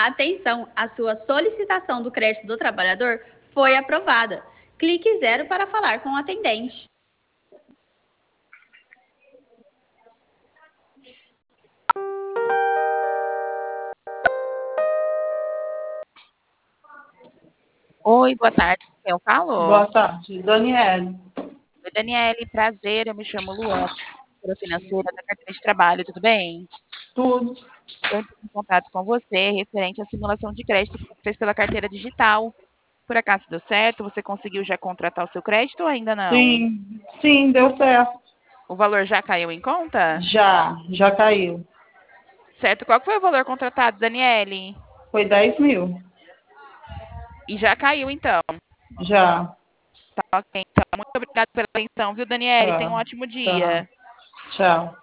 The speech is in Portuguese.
Atenção, a sua solicitação do crédito do trabalhador foi aprovada. Clique 0 para falar com o atendente. Oi, boa tarde. Eu falo. Boa tarde, Daniele. Oi, Daniele, prazer. Eu me chamo Luana, financeira da carteira de trabalho, tudo bem? Tudo. Eu entrei em contato com você referente à simulação de crédito que você fez pela carteira digital. Por acaso deu certo? Você conseguiu já contratar o seu crédito ou ainda não? Sim, deu certo. O valor já caiu em conta? Já caiu. Certo. Qual que foi o valor contratado, Daniele? Foi 10 mil. E já caiu, então. Já. Tá ok. Então, muito obrigada pela atenção, viu, Daniele? Tenha um Tá, ótimo tá. dia. Tchau.